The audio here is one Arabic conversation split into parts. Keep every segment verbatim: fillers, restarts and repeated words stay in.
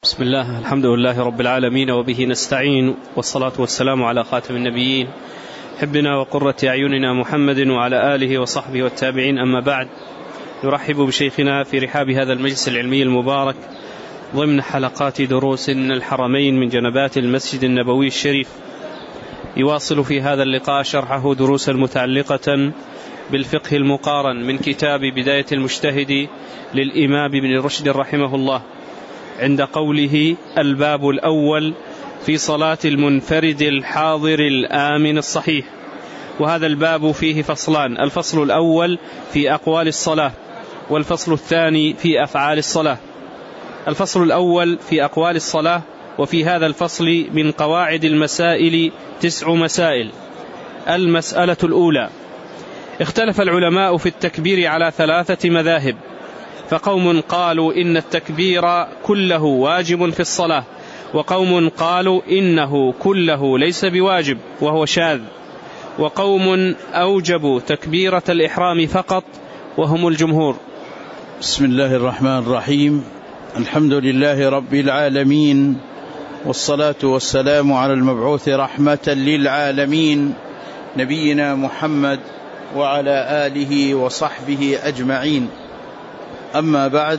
بسم الله، الحمد لله رب العالمين، وبه نستعين، والصلاة والسلام على خاتم النبيين حبنا وقرة أعيننا محمد وعلى آله وصحبه والتابعين. أما بعد، نرحب بشيخنا في رحاب هذا المجلس العلمي المبارك ضمن حلقات دروس الحرمين من جنبات المسجد النبوي الشريف. يواصل في هذا اللقاء شرحه دروس المتعلقة بالفقه المقارن من كتاب بداية المجتهد للإمام ابن رشد رحمه الله، عند قوله: الباب الأول في صلاة المنفرد الحاضر الآمن الصحيح. وهذا الباب فيه فصلان: الفصل الأول في أقوال الصلاة، والفصل الثاني في أفعال الصلاة. الفصل الأول في أقوال الصلاة. وفي هذا الفصل من قواعد المسائل تسع مسائل. المسألة الأولى: اختلف العلماء في التكبير على ثلاثة مذاهب، فقوم قالوا إن التكبير كله واجب في الصلاة، وقوم قالوا إنه كله ليس بواجب وهو شاذ، وقوم أوجبوا تكبيرة الإحرام فقط وهم الجمهور. بسم الله الرحمن الرحيم. الحمد لله رب العالمين، والصلاة والسلام على المبعوث رحمة للعالمين نبينا محمد وعلى آله وصحبه أجمعين. أما بعد،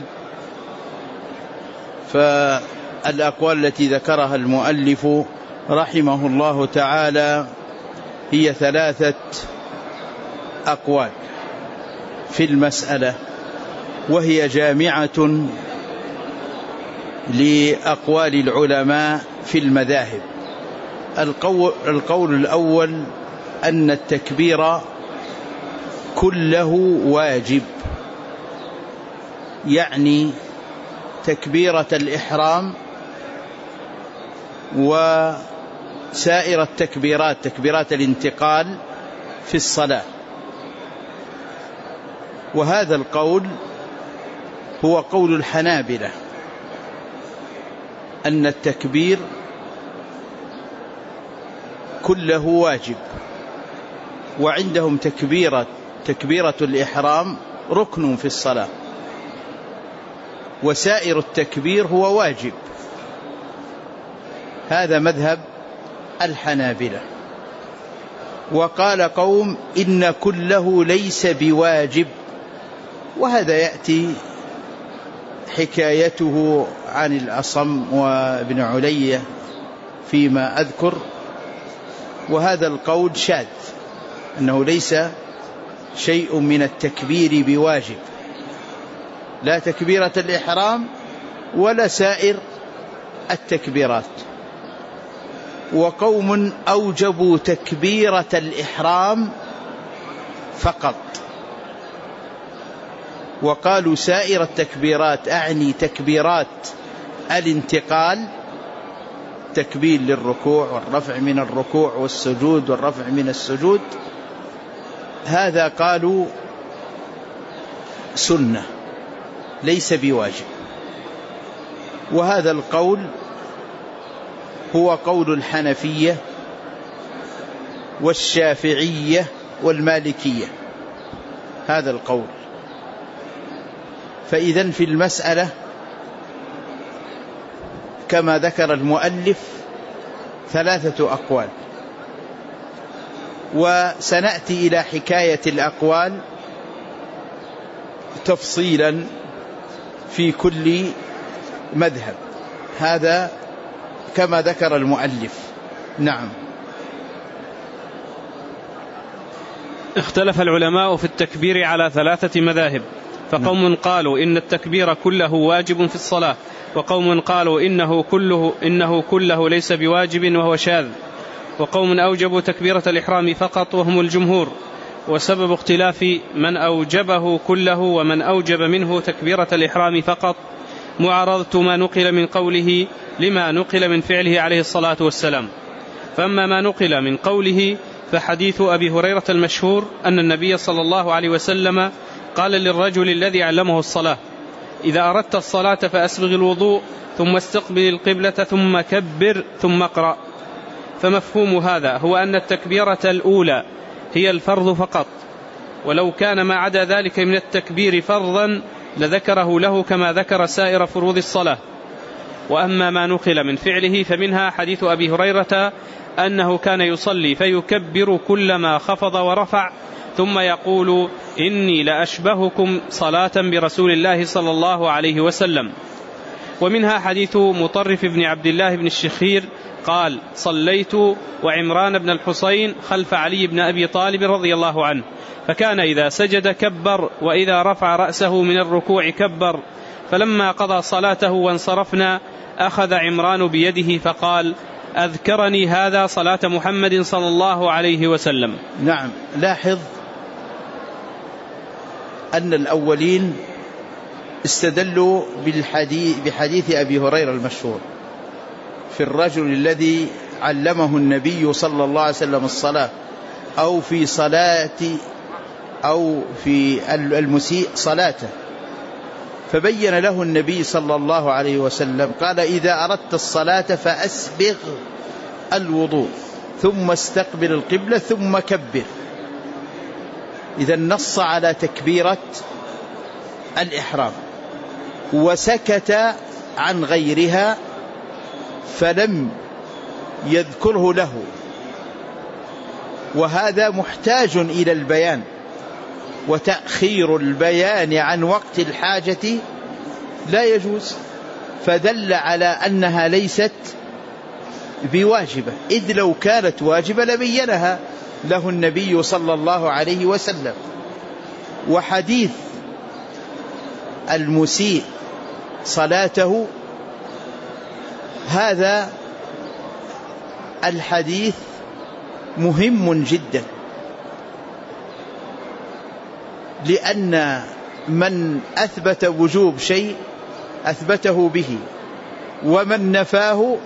فالأقوال التي ذكرها المؤلف رحمه الله تعالى هي ثلاثة أقوال في المسألة، وهي جامعة لأقوال العلماء في المذاهب. القول, القول الأول أن التكبير كله واجب، يعني تكبيرة الإحرام وسائر التكبيرات، تكبيرات الانتقال في الصلاة. وهذا القول هو قول الحنابلة، أن التكبير كله واجب، وعندهم تكبيرة تكبيرة الإحرام ركن في الصلاة، وسائر التكبير هو واجب. هذا مذهب الحنابلة. وقال قوم إن كله ليس بواجب، وهذا يأتي حكايته عن الأصم وابن علية فيما أذكر. وهذا القول شاذ، أنه ليس شيء من التكبير بواجب، لا تكبيرة الإحرام ولا سائر التكبيرات. وقوم أوجبوا تكبيرة الإحرام فقط، وقالوا سائر التكبيرات، أعني تكبيرات الانتقال، تكبير للركوع والرفع من الركوع والسجود والرفع من السجود، هذا قالوا سنة ليس بواجب. وهذا القول هو قول الحنفية والشافعية والمالكية، هذا القول. فإذن في المسألة كما ذكر المؤلف ثلاثة أقوال، وسنأتي إلى حكاية الأقوال تفصيلا في كل مذهب. هذا كما ذكر المؤلف. نعم. اختلف العلماء في التكبير على ثلاثة مذاهب، فقوم قالوا إن التكبير كله واجب في الصلاة، وقوم قالوا إنه كله, إنه كله ليس بواجب وهو شاذ، وقوم أوجبوا تكبيرة الإحرام فقط وهم الجمهور. وسبب اختلاف من أوجبه كله ومن أوجب منه تكبيرة الإحرام فقط معارضة ما نقل من قوله لما نقل من فعله عليه الصلاة والسلام. فأما ما نقل من قوله فحديث أبي هريرة المشهور أن النبي صلى الله عليه وسلم قال للرجل الذي علمه الصلاة: إذا أردت الصلاة فأسبغ الوضوء ثم استقبل القبلة ثم كبر ثم اقرأ. فمفهوم هذا هو أن التكبيرة الأولى هي الفرض فقط، ولو كان ما عدا ذلك من التكبير فرضا لذكره له كما ذكر سائر فروض الصلاة. وأما ما نقل من فعله فمنها حديث أبي هريرة أنه كان يصلي فيكبر كلما خفض ورفع ثم يقول إني لأشبهكم صلاة برسول الله صلى الله عليه وسلم. ومنها حديث مطرف بن عبد الله بن الشخير قال صليت وعمران بن الحصين خلف علي بن أبي طالب رضي الله عنه، فكان إذا سجد كبر وإذا رفع رأسه من الركوع كبر، فلما قضى صلاته وانصرفنا أخذ عمران بيده فقال أذكرني هذا صلاة محمد صلى الله عليه وسلم. نعم، لاحظ أن الأولين استدلوا بالحديث بحديث أبي هريرة المشهور في الرجل الذي علمه النبي صلى الله عليه وسلم الصلاة، أو في صلاة أو في المسيء صلاته، فبين له النبي صلى الله عليه وسلم قال إذا أردت الصلاة فأسبغ الوضوء ثم استقبل القبلة ثم كبر. إذا نص على تكبيرة الإحرام وسكت عن غيرها فلم يذكره له، وهذا محتاج إلى البيان، وتأخير البيان عن وقت الحاجة لا يجوز، فدل على أنها ليست بواجبة، إذ لو كانت واجبة لبينها له النبي صلى الله عليه وسلم. وحديث المسيء صلاته هذا الحديث مهم جدا، لأن من أثبت وجوب شيء أثبته به، ومن نفاه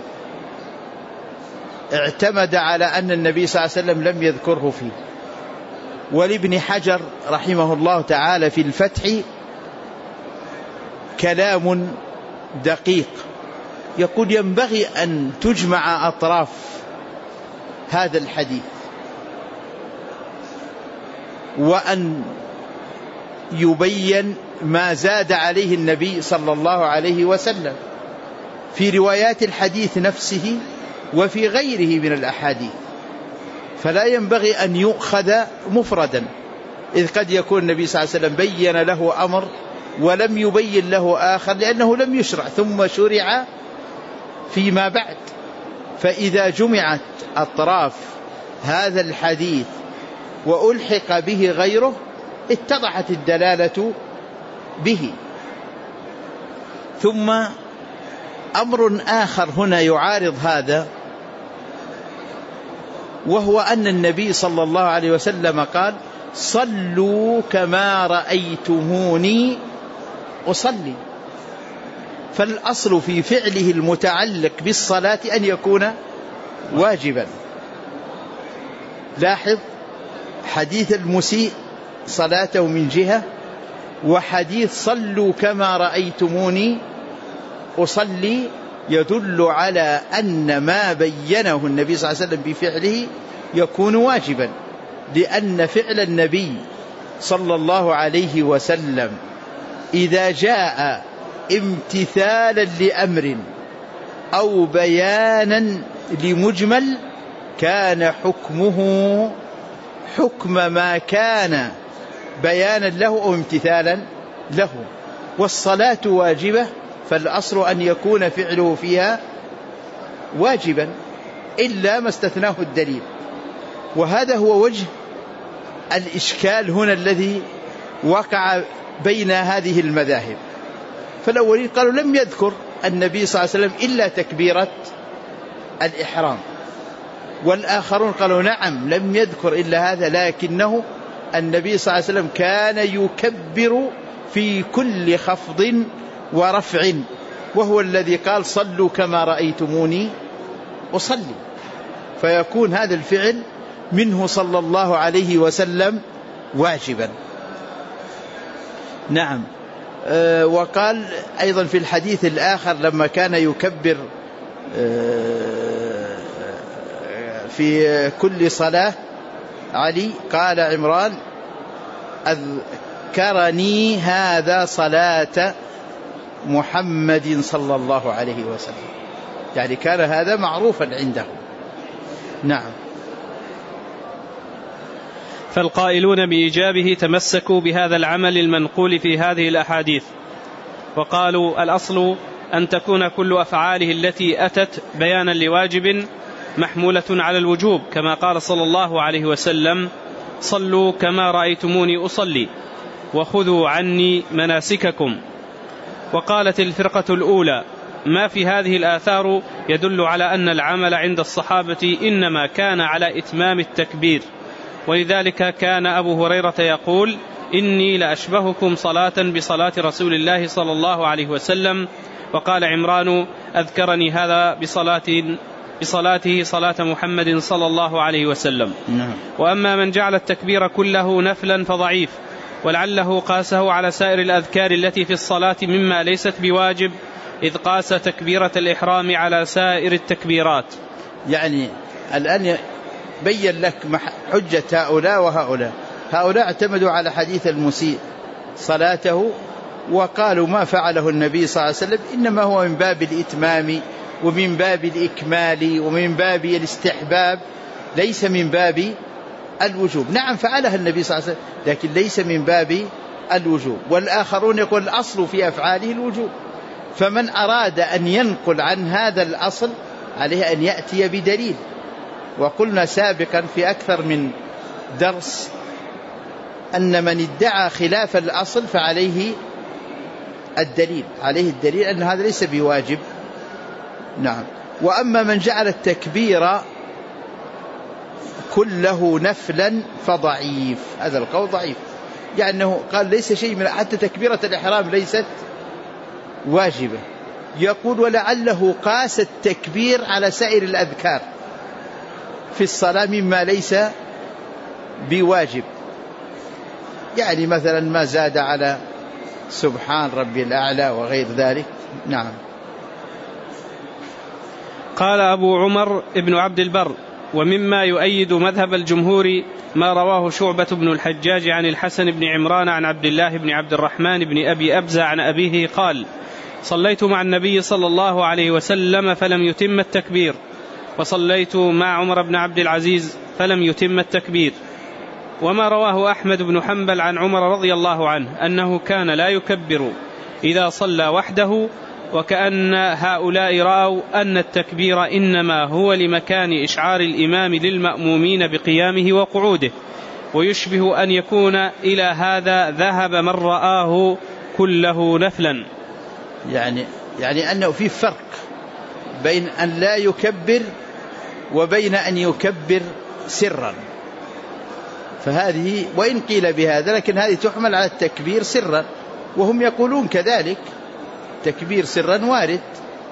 اعتمد على أن النبي صلى الله عليه وسلم لم يذكره فيه. ولابن حجر رحمه الله تعالى في الفتح كلام دقيق، يقول ينبغي أن تجمع أطراف هذا الحديث، وأن يبين ما زاد عليه النبي صلى الله عليه وسلم في روايات الحديث نفسه وفي غيره من الأحاديث، فلا ينبغي أن يؤخذ مفردا، إذ قد يكون النبي صلى الله عليه وسلم بين له أمر ولم يبين له آخر لأنه لم يشرع ثم شرع فيما بعد. فإذا جمعت أطراف هذا الحديث وألحق به غيره اتضحت الدلالة به. ثم أمر آخر هنا يعارض هذا، وهو أن النبي صلى الله عليه وسلم قال صلوا كما رأيتموني أصلي، فالأصل في فعله المتعلق بالصلاة أن يكون واجبا. لاحظ حديث المسيء صلاته من جهة، وحديث صلوا كما رأيتموني أصلي يدل على أن ما بينه النبي صلى الله عليه وسلم بفعله يكون واجبا، لأن فعل النبي صلى الله عليه وسلم إذا جاء امتثالا لأمر أو بيانا لمجمل كان حكمه حكم ما كان بيانا له أو امتثالا له. والصلاة واجبة، فالأصل أن يكون فعله فيها واجبا إلا ما استثناه الدليل. وهذا هو وجه الإشكال هنا الذي وقع بين هذه المذاهب. فالأولين قالوا لم يذكر النبي صلى الله عليه وسلم إلا تكبيرة الإحرام، والآخرون قالوا نعم لم يذكر إلا هذا، لكنه النبي صلى الله عليه وسلم كان يكبر في كل خفض ورفع، وهو الذي قال صلوا كما رأيتموني أصلي، فيكون هذا الفعل منه صلى الله عليه وسلم واجبا. نعم. أه وقال أيضا في الحديث الآخر لما كان يكبر أه في كل صلاة علي قال عمران أذكرني هذا صلاة محمد صلى الله عليه وسلم، يعني كان هذا معروفا عنده. نعم. فالقائلون بإيجابه تمسكوا بهذا العمل المنقول في هذه الأحاديث، وقالوا الأصل أن تكون كل أفعاله التي أتت بيانا لواجب محمولة على الوجوب، كما قال صلى الله عليه وسلم: صلوا كما رأيتموني أصلي وخذوا عني مناسككم. وقالت الفرقة الأولى: ما في هذه الآثار يدل على أن العمل عند الصحابة إنما كان على إتمام التكبير، ولذلك كان أبو هريرة يقول: إني لأشبهكم صلاة بصلاة رسول الله صلى الله عليه وسلم. وقال عمران: أذكرني هذا بصلاة بصلاته صلاة محمد صلى الله عليه وسلم. وأما من جعل التكبير كله نفلا فضعيف، ولعله قاسه على سائر الأذكار التي في الصلاة مما ليست بواجب، إذ قاس تكبيرة الإحرام على سائر التكبيرات. يعني الآن بين لك حجة هؤلاء وهؤلاء. هؤلاء اعتمدوا على حديث المسيء صلاته وقالوا ما فعله النبي صلى الله عليه وسلم إنما هو من باب الإتمام ومن باب الإكمال ومن باب الاستحباب، ليس من باب الوجوب. نعم فعلها النبي صلى الله عليه وسلم لكن ليس من باب الوجوب. والآخرون يقول الأصل في أفعاله الوجوب، فمن أراد أن ينقل عن هذا الأصل عليه أن يأتي بدليل. وقلنا سابقا في أكثر من درس أن من ادعى خلاف الأصل فعليه الدليل، عليه الدليل أن هذا ليس بواجب. نعم. وأما من جعل التكبير كله نفلا فضعيف، هذا القول ضعيف، يعني أنه قال ليس شيء من حتى تكبيرة الإحرام ليست واجبة. يقول ولعله قاس التكبير على سائر الأذكار في الصلاة مما ليس بواجب، يعني مثلا ما زاد على سبحان ربي الأعلى وغير ذلك. نعم. قال أبو عمر ابن عبد البر: ومما يؤيد مذهب الجمهور ما رواه شعبة بن الحجاج عن الحسن بن عمران عن عبد الله بن عبد الرحمن بن أبي أبزة عن أبيه قال: صليت مع النبي صلى الله عليه وسلم فلم يتم التكبير، وصليت مع عمر بن عبد العزيز فلم يتم التكبير. وما رواه أحمد بن حنبل عن عمر رضي الله عنه أنه كان لا يكبر إذا صلى وحده، وكأن هؤلاء رأوا أن التكبير إنما هو لمكان إشعار الإمام للمأمومين بقيامه وقعوده، ويشبه أن يكون إلى هذا ذهب من رآه كله نفلا. يعني يعني أنه في فرق بين أن لا يكبر وبين أن يكبر سرا، فهذه وإن قيل بهذا لكن هذه تحمل على التكبير سرا، وهم يقولون كذلك تكبير سرا وارد،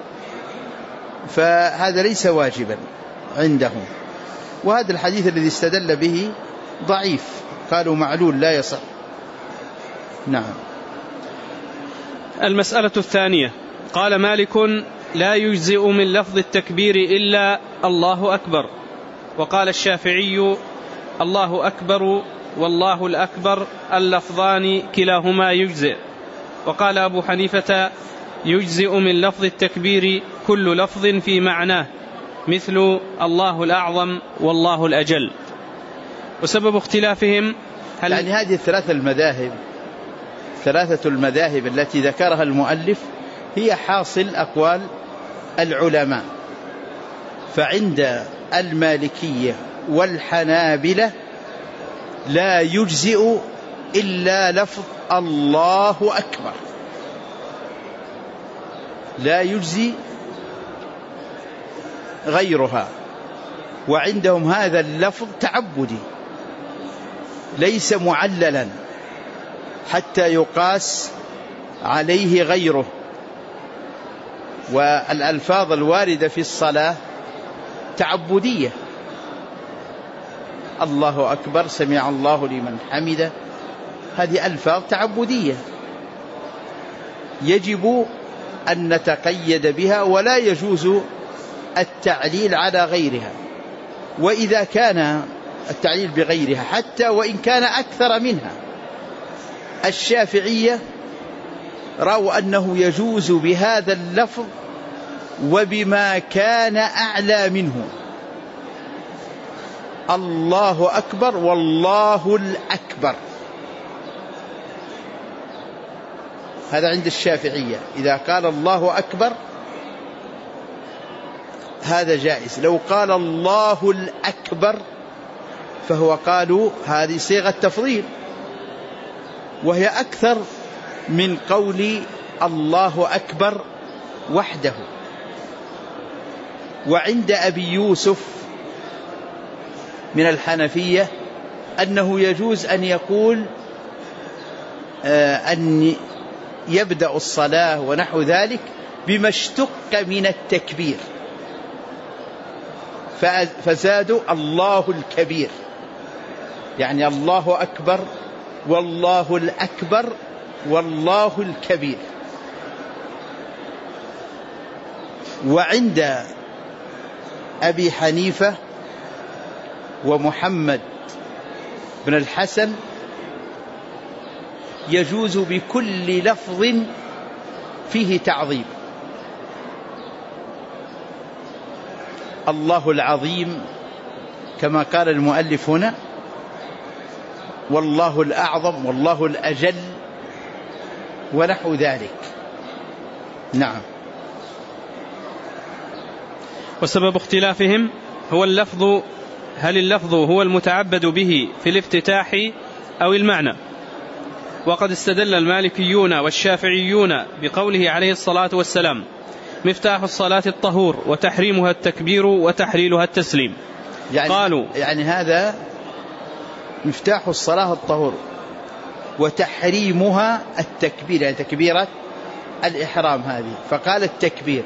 فهذا ليس واجبا عندهم. وهذا الحديث الذي استدل به ضعيف، قالوا معلول لا يصح. نعم. المسألة الثانية: قال مالك: لا يجزئ من لفظ التكبير إلا الله أكبر. وقال الشافعي: الله أكبر والله الأكبر اللفظان كلاهما يجزئ. وقال أبو حنيفة: يجزئ من لفظ التكبير كل لفظ في معناه، مثل الله الأعظم والله الأجل. وسبب اختلافهم هل يعني هذه الثلاثة المذاهب ثلاثة المذاهب التي ذكرها المؤلف هي حاصل أقوال العلماء. فعند المالكية والحنابلة لا يجزئ إلا لفظ الله أكبر، لا يجزي غيرها. وعندهم هذا اللفظ تعبدي ليس معللا حتى يقاس عليه غيره. والألفاظ الواردة في الصلاة تعبدية، الله أكبر، سمع الله لمن حمده، هذه ألفاظ تعبدية يجب أن نتقيد بها، ولا يجوز التعليل على غيرها. وإذا كان التعليل بغيرها حتى وإن كان أكثر منها، الشافعية رأوا أنه يجوز بهذا اللفظ وبما كان أعلى منه، الله أكبر والله الأكبر. هذا عند الشافعية، إذا قال الله أكبر هذا جائز. لو قال الله الأكبر فهو قالوا هذه صيغة تفضيل، وهي أكثر من قول الله أكبر وحده. وعند أبي يوسف من الحنفية أنه يجوز أن يقول آه أن يبدأ الصلاة ونحو ذلك بما اشتق من التكبير، فزادوا الله الكبير، يعني الله أكبر والله الأكبر والله الكبير. وعند أبي حنيفة ومحمد بن الحسن يجوز بكل لفظ فيه تعظيم، الله العظيم كما قال المؤلف هنا، والله الأعظم والله الأجل ونحو ذلك. نعم. وسبب اختلافهم هو اللفظ، هل اللفظ هو المتعبد به في الافتتاح أو المعنى؟ وقد استدل المالكيون والشافعيون بقوله عليه الصلاة والسلام: مفتاح الصلاة الطهور وتحريمها التكبير وتحليلها التسليم. يعني قالوا يعني هذا مفتاح الصلاة الطهور وتحريمها التكبير، يعني تكبيرة الإحرام هذه، فقال التكبير.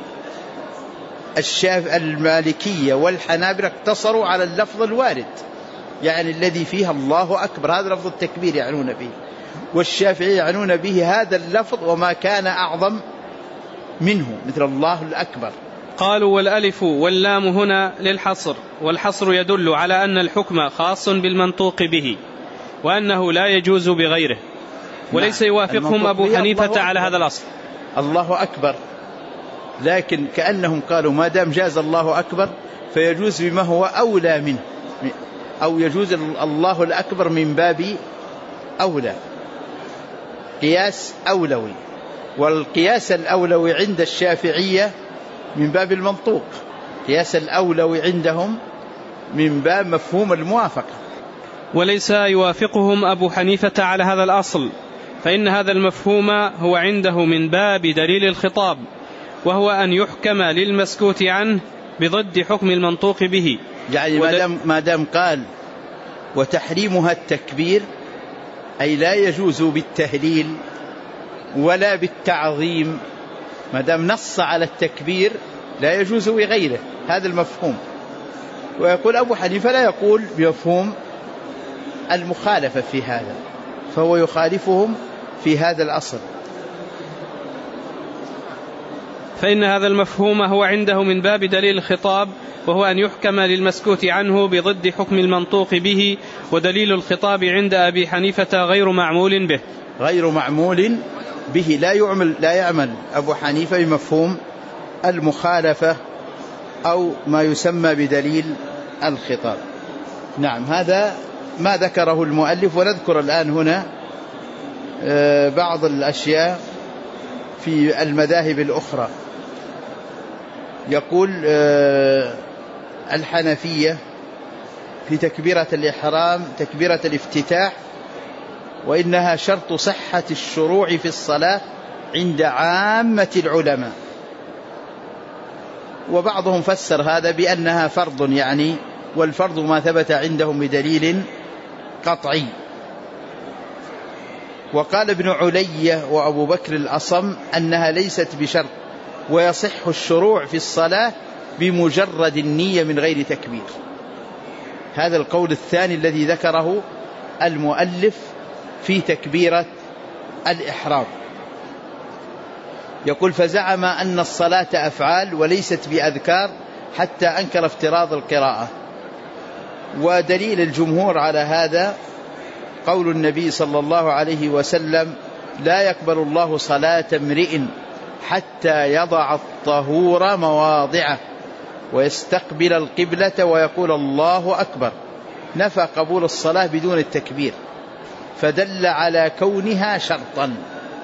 الشاف المالكية والحنابلة اقتصروا على اللفظ الوارد، يعني الذي فيها الله أكبر، هذا لفظ التكبير يعنون به، والشافعي يعنون به هذا اللفظ وما كان أعظم منه مثل الله الأكبر. قالوا: والألف واللام هنا للحصر، والحصر يدل على أن الحكم خاص بالمنطوق به وأنه لا يجوز بغيره، وليس يوافقهم أبو حنيفة على هذا الأصل. الله أكبر، لكن كأنهم قالوا ما دام جاز الله أكبر فيجوز بما هو أولى منه، أو يجوز الله الأكبر من باب أولى، قياس أولوي. والقياس الأولوي عند الشافعية من باب المنطوق، قياس الأولوي عندهم من باب مفهوم الموافقة. وليس يوافقهم أبو حنيفة على هذا الأصل، فإن هذا المفهوم هو عنده من باب دليل الخطاب، وهو أن يحكم للمسكوت عنه بضد حكم المنطوق به. يعني ود... ما دام قال وتحريمها التكبير، أي لا يجوز بالتهليل ولا بالتعظيم، ما دام نص على التكبير لا يجوز بغيره، هذا المفهوم. ويقول أبو حنيفة لا يقول بمفهوم المخالفة في هذا، فهو يخالفهم في هذا الأصل. فإن هذا المفهوم هو عنده من باب دليل الخطاب، وهو أن يحكم للمسكوت عنه بضد حكم المنطوق به، ودليل الخطاب عند أبي حنيفة غير معمول به غير معمول به لا يعمل لا يعمل أبو حنيفة بمفهوم المخالفة أو ما يسمى بدليل الخطاب. نعم، هذا ما ذكره المؤلف. ونذكر الآن هنا بعض الأشياء في المذاهب الأخرى. يقول الحنفية في تكبيرة الإحرام تكبيرة الافتتاح، وإنها شرط صحة الشروع في الصلاة عند عامة العلماء. وبعضهم فسر هذا بأنها فرض، يعني والفرض ما ثبت عندهم بدليل قطعي. وقال ابن علية وأبو بكر الأصم أنها ليست بشرط، ويصح الشروع في الصلاة بمجرد النية من غير تكبير. هذا القول الثاني الذي ذكره المؤلف في تكبيرة الإحرام. يقول: فزعم أن الصلاة أفعال وليست بأذكار حتى أنكر افتراض القراءة. ودليل الجمهور على هذا قول النبي صلى الله عليه وسلم: لا يقبل الله صلاة امرئ حتى يضع الطهور مواضعه ويستقبل القبلة ويقول الله أكبر. نفى قبول الصلاة بدون التكبير، فدل على كونها شرطا،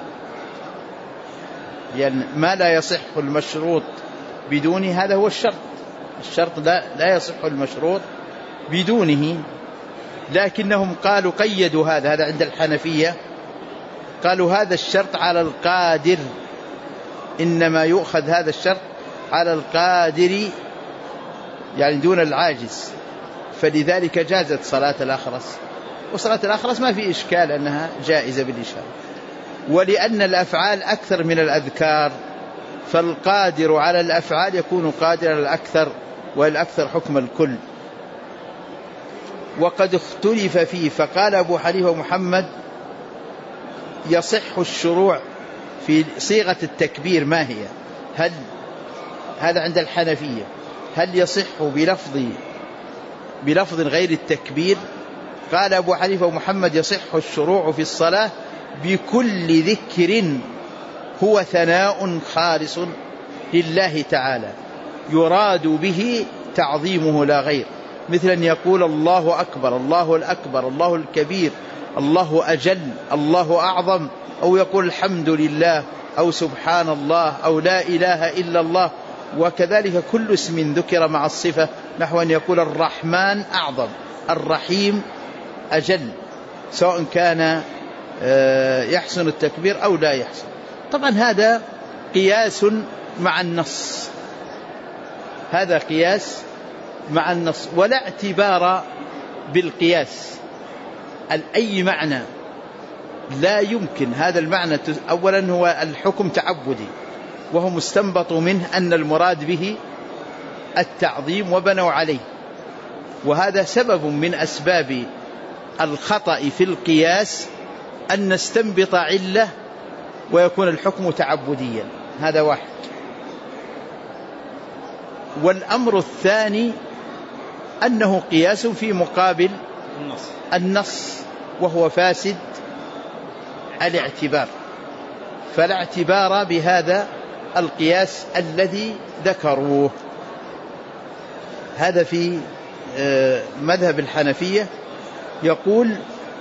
يعني ما لا يصح المشروط بدون هذا هو الشرط. الشرط لا, لا يصح المشروط بدونه، لكنهم قالوا قيدوا هذا هذا عند الحنفية، قالوا هذا الشرط على القادر، إنما يؤخذ هذا الشرط على القادر يعني دون العاجز، فلذلك جازت صلاة الأخرس. وصلاة الأخرس ما في إشكال أنها جائزة بالإشارة، ولأن الأفعال أكثر من الأذكار، فالقادر على الأفعال يكون قادرا على الأكثر، والأكثر حكم الكل. وقد اختلف فيه، فقال أبو حنيفة ومحمد يصح الشروع في صيغة التكبير ما هي، هل هذا عند الحنفية هل يصح بلفظ بلفظ غير التكبير؟ قال أبو حنيفة ومحمد يصح الشروع في الصلاة بكل ذكر هو ثناء خالص لله تعالى يراد به تعظيمه لا غير، مثل أن يقول الله أكبر، الله الأكبر، الله الكبير، الله أجل، الله أعظم، أو يقول الحمد لله، أو سبحان الله، أو لا إله إلا الله. وكذلك كل اسم ذكر مع الصفة، نحو أن يقول الرحمن أعظم، الرحيم أجل، سواء كان يحسن التكبير أو لا يحسن. طبعا هذا قياس مع النص، هذا قياس مع النص، ولا اعتبار بالقياس. أي معنى لا يمكن هذا المعنى، أولا هو الحكم تعبدي، وهو مستنبط منه أن المراد به التعظيم وبنوا عليه، وهذا سبب من أسباب الخطأ في القياس أن نستنبط علة ويكون الحكم تعبديا، هذا واحد. والأمر الثاني أنه قياس في مقابل النص, النص وهو فاسد الاعتبار، فلا اعتبار بهذا القياس الذي ذكروه. هذا في مذهب الحنفية. يقول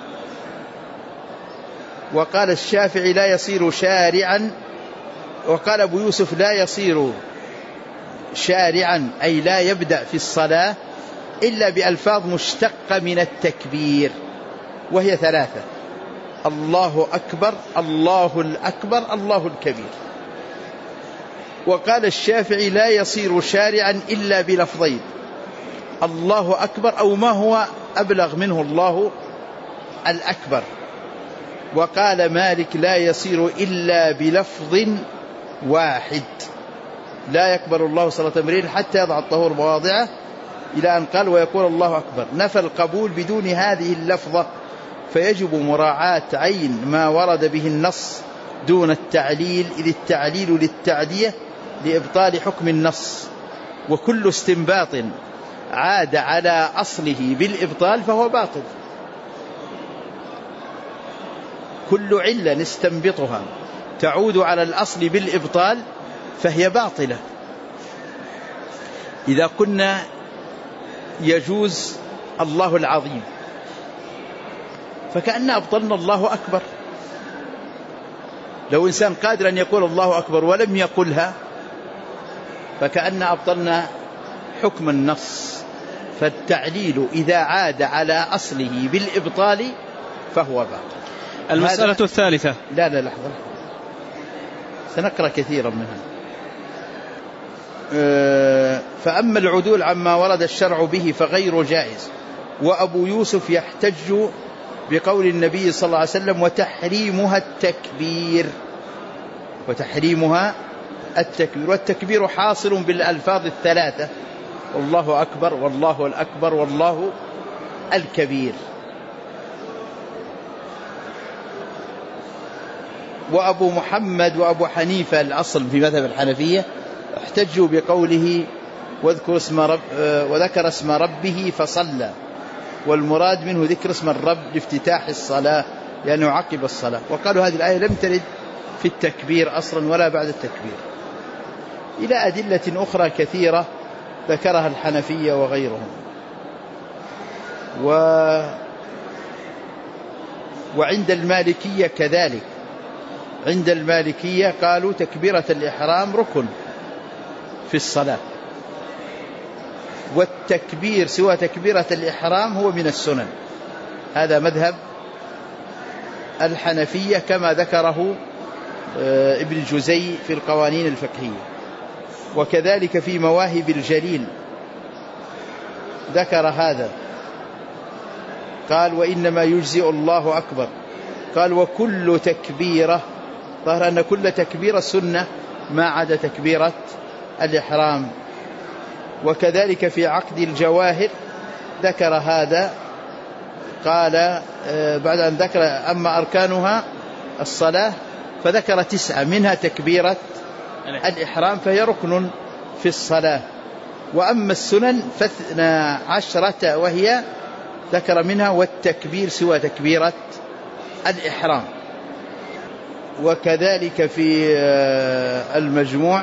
وقال الشافعي لا يصير شارعا، وقال أبو يوسف لا يصير شارعا أي لا يبدأ في الصلاة إلا بألفاظ مشتقة من التكبير، وهي ثلاثة: الله أكبر، الله الأكبر، الله الكبير. وقال الشافعي لا يصير شارعا إلا بلفظين: الله أكبر أو ما هو أبلغ منه الله الأكبر. وقال مالك لا يصير إلا بلفظ واحد: لا يقبل الله صلاة امرئ حتى يضع الطهور مواضعه، إلى أن قال ويقول الله أكبر. نفى القبول بدون هذه اللفظة، فيجب مراعاة عين ما ورد به النص دون التعليل، إذ التعليل للتعدية لإبطال حكم النص، وكل استنباط عاد على أصله بالإبطال فهو باطل. كل علة نستنبطها تعود على الأصل بالإبطال فهي باطلة. إذا كنا يجوز الله العظيم فكأننا أبطلنا الله أكبر. لو إنسان قادر أن يقول الله أكبر ولم يقلها فكأننا أبطلنا حكم النص. فالتعليل إذا عاد على أصله بالإبطال فهو باطل. المسألة الثالثة. لا لا لحظة، سنقرأ كثيرا منها. فأما العدول عما ورد الشرع به فغير جائز. وأبو يوسف يحتج بقول النبي صلى الله عليه وسلم وتحريمها التكبير، وتحريمها التكبير، والتكبير حاصل بالألفاظ الثلاثة: والله أكبر، والله الأكبر، والله الكبير. وأبو محمد وأبو حنيفة الأصل في مذهب الحنفية احتجوا بقوله واذكر اسم رب وذكر اسم ربه فصلى، والمراد منه ذكر اسم الرب لافتتاح الصلاة لأنه عقب الصلاة. وقالوا هذه الآية لم ترد في التكبير أصلا ولا بعد التكبير، إلى أدلة أخرى كثيرة ذكرها الحنفية وغيرهم. و... وعند المالكية كذلك، عند المالكية قالوا تكبيرة الإحرام ركن في الصلاة، والتكبير سوى تكبيرة الإحرام هو من السنن. هذا مذهب الحنفية كما ذكره ابن الجزي في القوانين الفقهية. وكذلك في مواهب الجليل ذكر هذا، قال وإنما يجزئ الله أكبر. قال وكل تكبيرة، ظهر أن كل تكبيرة سنة ما عدا تكبيرة الإحرام. وكذلك في عقد الجواهر ذكر هذا، قال بعد أن ذكر أما أركانها الصلاة فذكر تسعة منها تكبيرة الإحرام فهي ركن في الصلاة. وأما السنن فاثنى عشرة وهي ذكر منها والتكبير سوى تكبيرة الإحرام. وكذلك في المجموع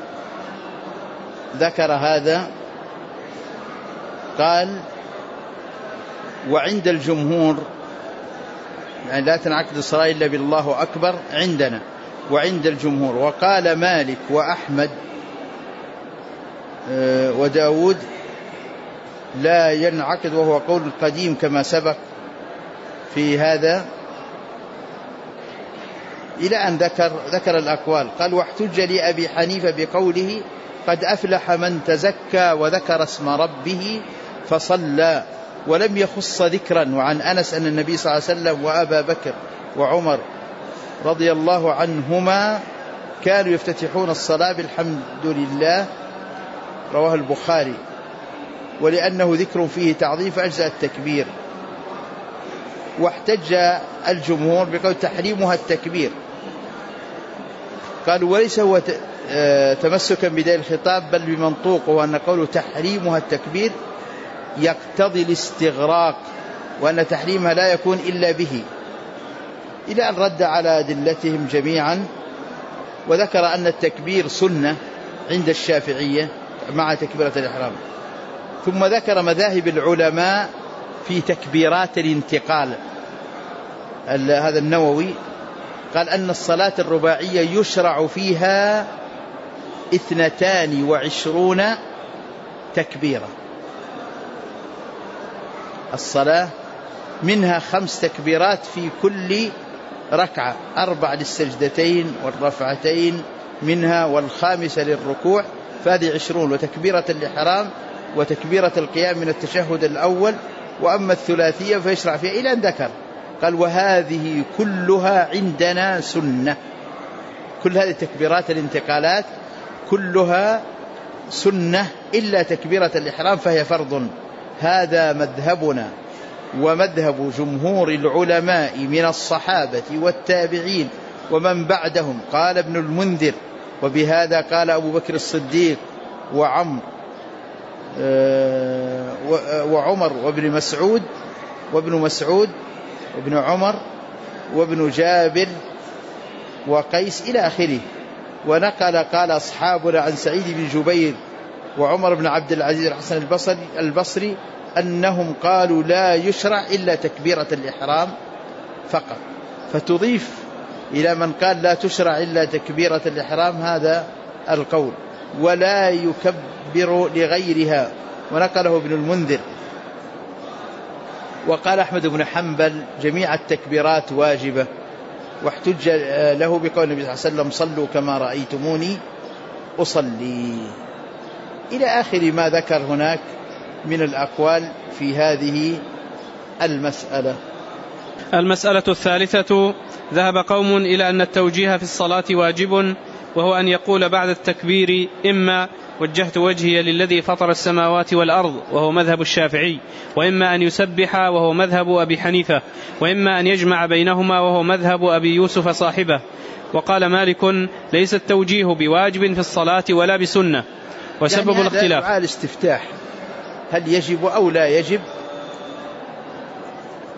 ذكر هذا، قال وعند الجمهور يعني لا تنعقد الصلاة إلا بالله أكبر عندنا وعند الجمهور. وقال مالك وأحمد وداود لا ينعقد، وهو قول القديم كما سبق في هذا، إلى أن ذكر ذكر الأقوال. قال واحتج لأبي حنيفة بقوله قد أفلح من تزكى وذكر اسم ربه فصلى، ولم يخص ذكرا. وعن أنس أن النبي صلى الله عليه وسلم وأبا بكر وعمر رضي الله عنهما كانوا يفتتحون الصلاة بالحمد لله، رواه البخاري، ولأنه ذكر فيه تعظيم فأجزاء التكبير. واحتج الجمهور بقول تحريمها التكبير، قالوا وليس هو تمسكا بداية الخطاب بل بمنطوقه، وأن قوله تحريمها التكبير يقتضي الاستغراق، وأن تحريمها لا يكون إلا به، إلى أن رد على أدلتهم جميعا. وذكر أن التكبير سنة عند الشافعية مع تكبيرة الإحرام. ثم ذكر مذاهب العلماء في تكبيرات الانتقال. هذا النووي قال أن الصلاة الرباعية يشرع فيها اثنتان وعشرون تكبيرة. الصلاة منها خمس تكبيرات في كل ركعة، أربع للسجدتين والرفعتين منها والخامسة للركوع، فهذه عشرون. وتكبيرة الإحرام وتكبيرة القيام من التشهد الأول. وأما الثلاثية فيشرع فيها إلى أن ذكر قال وهذه كلها عندنا سنة. كل هذه تكبيرات الانتقالات كلها سنة إلا تكبيرة الإحرام فهي فرض. هذا مذهبنا ومذهب جمهور العلماء من الصحابة والتابعين ومن بعدهم. قال ابن المنذر وبهذا قال أبو بكر الصديق وعمر وعمر وابن مسعود وابن مسعود وابن عمر وابن جابر وقيس إلى آخره. ونقل قال أصحابنا عن سعيد بن جبير وعمر بن عبد العزيز الحسن البصري, البصري أنهم قالوا لا يشرع إلا تكبيرة الإحرام فقط. فتضيف إلى من قال لا تشرع إلا تكبيرة الإحرام هذا القول، ولا يكبر لغيرها. ونقله ابن المنذر. وقال أحمد بن حنبل جميع التكبيرات واجبة، واحتج له بقول النبي صلى الله عليه وسلم صلوا كما رأيتموني أصلي، إلى آخر ما ذكر هناك من الأقوال في هذه المسألة. المسألة الثالثة: ذهب قوم إلى أن التوجيه في الصلاة واجب، وهو أن يقول بعد التكبير إما وجهت وجهي للذي فطر السماوات والأرض وهو مذهب الشافعي، وإما أن يسبح وهو مذهب أبي حنيفة، وإما أن يجمع بينهما وهو مذهب أبي يوسف صاحبه. وقال مالك ليس التوجيه بواجب في الصلاة ولا بسنة. وسبب يعني الاختلاف دعاء الاستفتاح هل يجب أو لا يجب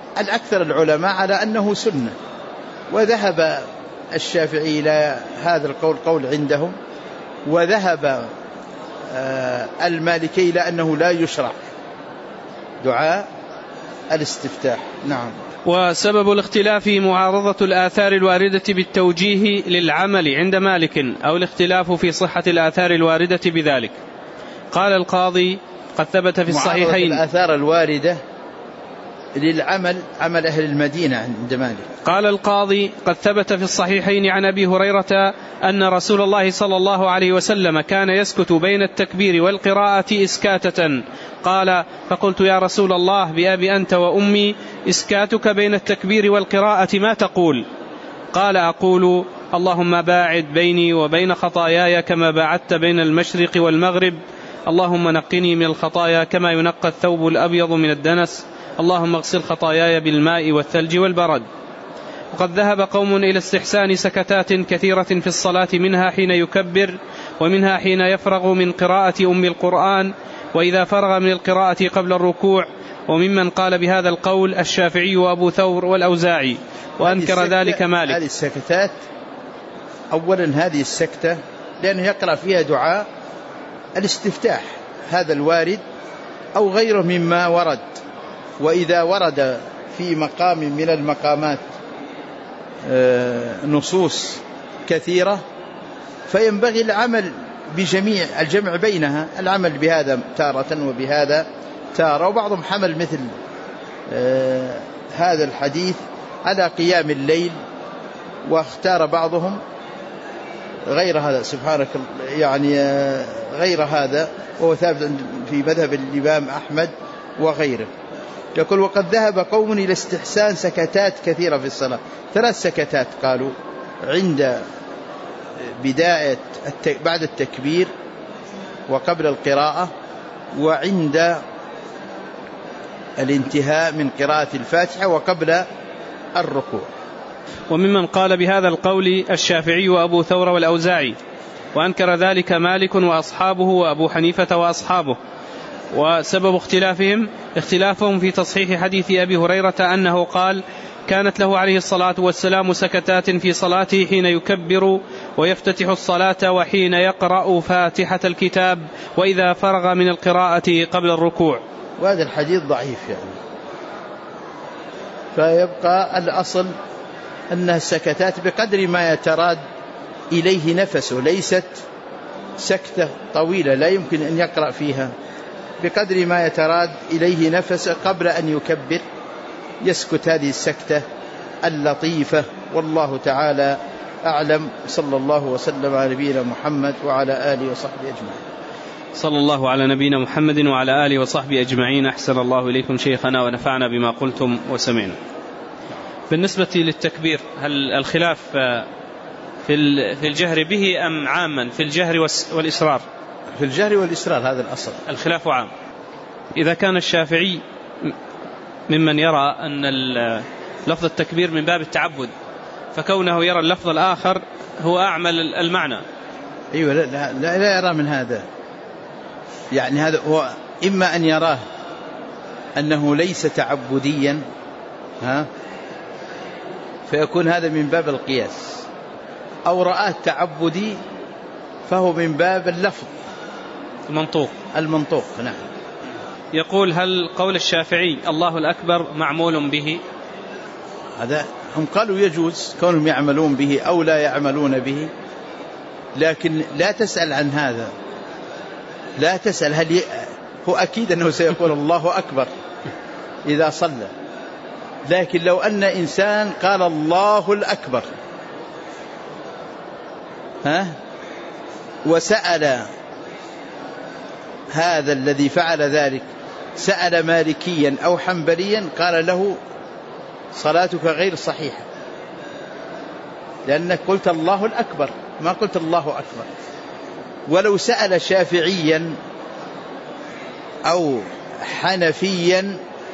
الأكثر العلماء على أنه سنة، وذهب الشافعي إلى هذا القول قول عندهم، وذهب المالكي إلى أنه لا يشرع دعاء الاستفتاح. نعم. وسبب الاختلاف معارضة الآثار الواردة بالتوجيه للعمل عند مالك أو الاختلاف في صحة الآثار الواردة بذلك. قال القاضي قد ثبت في الصحيحين الآثار الواردة للعمل عمل أهل المدينة عند مالك. قال القاضي قد ثبت في الصحيحين عن أبي هريرة أن رسول الله صلى الله عليه وسلم كان يسكت بين التكبير والقراءة إسكاتة. قال فقلت يا رسول الله بأبي أنت وأمي إسكاتك بين التكبير والقراءة ما تقول؟ قال أقول اللهم باعد بيني وبين خطاياي كما باعدت بين المشرق والمغرب، اللهم نقني من الخطايا كما ينقى الثوب الأبيض من الدنس، اللهم اغسل خطاياي بالماء والثلج والبرد. وقد ذهب قوم إلى استحسان سكتات كثيرة في الصلاة، منها حين يكبر، ومنها حين يفرغ من قراءة أم القرآن، وإذا فرغ من القراءة قبل الركوع. وممن قال بهذا القول الشافعي وأبو ثور والأوزاعي، وأنكر ذلك مالك. هذه السكتات أولا هذه السكتة لأنه يقرأ فيها دعاء الاستفتاح، هذا الوارد أو غيره مما ورد. وإذا ورد في مقام من المقامات نصوص كثيرة فينبغي العمل بجميع الجمع بينها، العمل بهذا تارة وبهذا تارة. وبعضهم حمل مثل هذا الحديث على قيام الليل، واختار بعضهم غير هذا سبحانك يعني غير هذا، وهو ثابت في مذهب الإمام أحمد وغيره. يقول وقد ذهب قوم إلى استحسان سكتات كثيرة في الصلاة، ثلاث سكتات قالوا عند بداية التك... بعد التكبير وقبل القراءة وعند الانتهاء من قراءة الفاتحة وقبل الركوع. وممن قال بهذا القول الشافعي وأبو ثور والأوزاعي، وأنكر ذلك مالك وأصحابه وأبو حنيفة وأصحابه. وسبب اختلافهم اختلافهم في تصحيح حديث أبي هريرة أنه قال كانت له عليه الصلاة والسلام سكتات في صلاته حين يكبر ويفتتح الصلاة وحين يقرأ فاتحة الكتاب وإذا فرغ من القراءة قبل الركوع. وهذا الحديث ضعيف يعني، فيبقى الأصل أنها السكتات بقدر ما يتراد إليه نفسه، ليست سكتة طويلة لا يمكن أن يقرأ فيها، بقدر ما يتراد إليه نفسه قبل أن يكبر يسكت هذه السكتة اللطيفة. والله تعالى أعلم. صلى الله وسلم على نبينا محمد وعلى آله وصحبه أجمعين. صلى الله على نبينا محمد وعلى آله وصحبه أجمعين. أحسن الله إليكم شيخنا ونفعنا بما قلتم وسمعنا. بالنسبة للتكبير هل الخلاف في الجهر به أم عاما في الجهر والإسرار؟ في الجهر والإسرار هذا الأصل، الخلاف عام. إذا كان الشافعي ممن يرى أن لفظ التكبير من باب التعبد، فكونه يرى اللفظ الآخر هو أعمل المعنى. أيوة لا, لا, لا, لا يرى من هذا، يعني هذا هو إما أن يراه أنه ليس تعبديا ها فيكون هذا من باب القياس، أو رآه تعبدي فهو من باب اللفظ المنطوق المنطوق. نعم. يقول هل قول الشافعي الله الأكبر معمول به؟ هذا هم قالوا يجوز كونهم يعملون به أو لا يعملون به، لكن لا تسأل عن هذا، لا تسأل هل ي... هو أكيد أنه سيقول الله أكبر إذا صلى، لكن لو أن إنسان قال الله الأكبر ها وسأل هذا الذي فعل ذلك سأل مالكيا أو حنبليا قال له صلاتك غير صحيحة، لأنك قلت الله الأكبر ما قلت الله أكبر. ولو سأل شافعيا أو حنفيا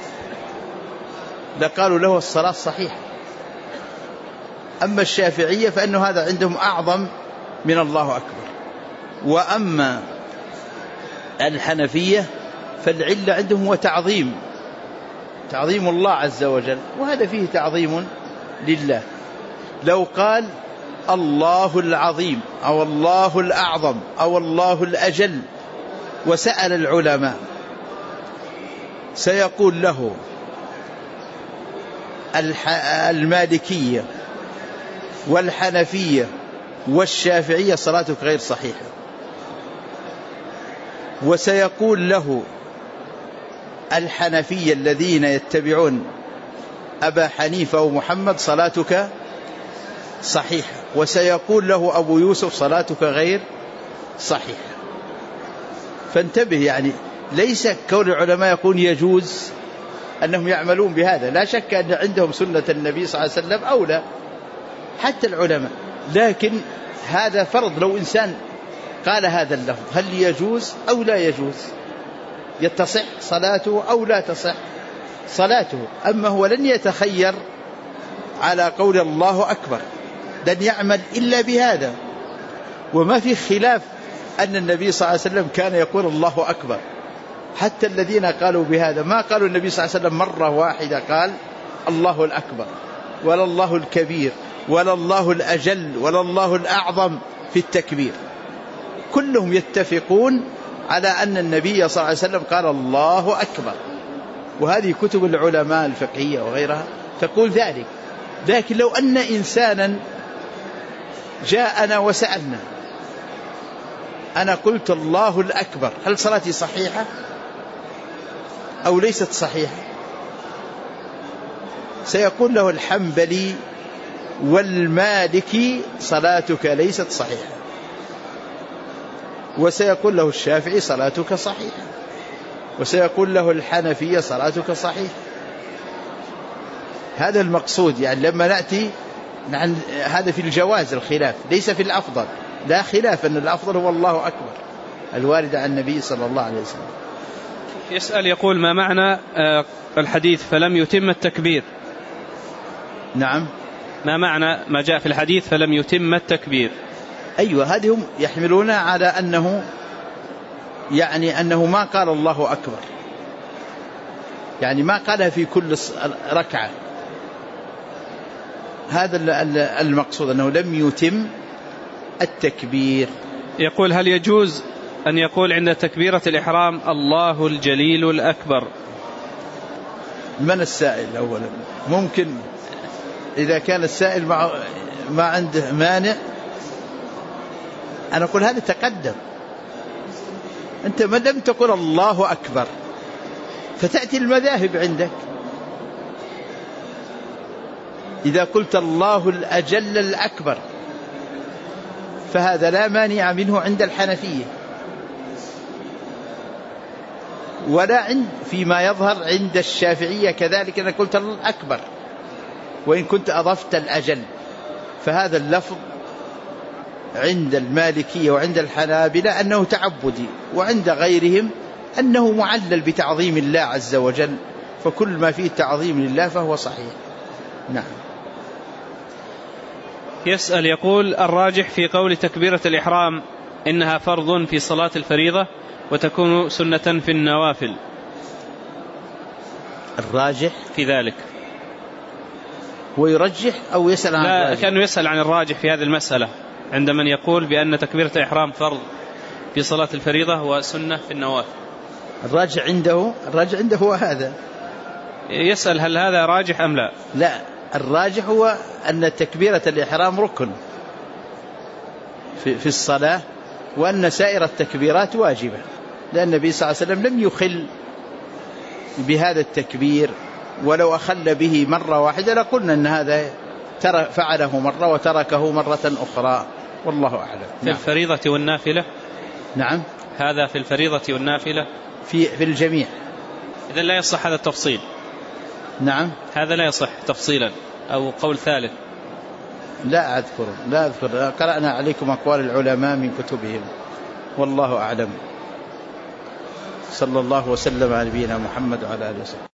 لقالوا له الصلاة صحيحة. أما الشافعية فإنه هذا عندهم أعظم من الله أكبر، وأما الحنفية فالعلة عندهم هو تعظيم تعظيم الله عز وجل، وهذا فيه تعظيم لله. لو قال الله العظيم أو الله الأعظم أو الله الأجل وسأل العلماء سيقول له المالكية والحنفية والشافعية صلاتك غير صحيحة، وسيقول له الحنفية الذين يتبعون أبا حنيفة ومحمد صلاتك صحيحة، وسيقول له أبو يوسف صلاتك غير صحيحة. فانتبه، يعني ليس كون العلماء يقول يجوز أنهم يعملون بهذا، لا شك أن عندهم سنة النبي صلى الله عليه وسلم أولى حتى العلماء، لكن هذا فرض. لو إنسان قال هذا اللفظ هل يجوز أو لا يجوز، يتصح صلاته أو لا تصح صلاته. أما هو لن يتخير على قول الله أكبر، لن يعمل إلا بهذا. وما في خلاف أن النبي صلى الله عليه وسلم كان يقول الله أكبر، حتى الذين قالوا بهذا ما قالوا النبي صلى الله عليه وسلم مرة واحدة قال الله الأكبر ولا الله الكبير ولا الله الأجل ولا الله الأعظم في التكبير، كلهم يتفقون على أن النبي صلى الله عليه وسلم قال الله أكبر. وهذه كتب العلماء الفقهية وغيرها تقول ذلك. لكن لو أن إنسانا جاءنا وسألنا أنا قلت الله الأكبر، هل صلاتي صحيحة أو ليست صحيحة؟ سيقول له الحنبلي والمالكي صلاتك ليست صحيحة، وسيقول له الشافعي صلاتك صحيحة، وسيقول له الحنفية صلاتك صحيحة. هذا المقصود، يعني لما نأتي نعم هذا في الجواز الخلاف، ليس في الأفضل. لا خلاف أن الأفضل هو الله أكبر الوارد عن النبي صلى الله عليه وسلم. يسأل يقول ما معنى الحديث فلم يتم التكبير؟ نعم، ما معنى ما جاء في الحديث فلم يتم التكبير؟ أيوة، هذه هم يحملون على أنه يعني أنه ما قال الله أكبر، يعني ما قالها في كل ركعة. هذا المقصود أنه لم يتم التكبير. يقول هل يجوز أن يقول عند تكبيرة الإحرام الله الجليل الأكبر؟ من السائل أولا؟ ممكن إذا كان السائل مع ما عنده مانع أنا أقول هذا تقدم. أنت ما لم تقول الله أكبر فتأتي المذاهب عندك. إذا قلت الله الأجل الأكبر فهذا لا مانع منه عند الحنفية، ولا عند فيما يظهر عند الشافعية كذلك. أنا قلت الأكبر وإن كنت أضفت الأجل، فهذا اللفظ عند المالكية وعند الحنابلة أنه تعبدي، وعند غيرهم أنه معلل بتعظيم الله عز وجل، فكل ما فيه تعظيم لله فهو صحيح. نعم. يسأل يقول الراجح في قول تكبيرة الإحرام إنها فرض في صلاة الفريضة وتكون سنة في النوافل، الراجح في ذلك هو يرجح أو يسأل عن لا الراجح؟ كأنه يسأل عن الراجح في هذه المسألة عند من يقول بأن تكبيرة الإحرام فرض في صلاة الفريضة وسنة في النوافل. الراجح عنده الراجح عنده هو هذا. يسأل هل هذا راجح أم لا؟ لا، الراجح هو أن تكبيرة الإحرام ركن في, في الصلاة، وأن سائر التكبيرات واجبة، لأن النبي صلى الله عليه وسلم لم يخل بهذا التكبير، ولو أخل به مرة واحدة لقلنا أن هذا فعله مرة وتركه مرة أخرى، والله أعلم. في نعم. الفريضة والنافلة؟ نعم، هذا في الفريضة والنافلة في, في الجميع. إذن لا يصح هذا التفصيل. نعم، هذا لا يصح تفصيلا أو قول ثالث. لا أذكر لا أذكر قرأنا عليكم أقوال العلماء من كتبهم، والله أعلم. صلى الله وسلم على نبينا محمد وعلى آله وسلم.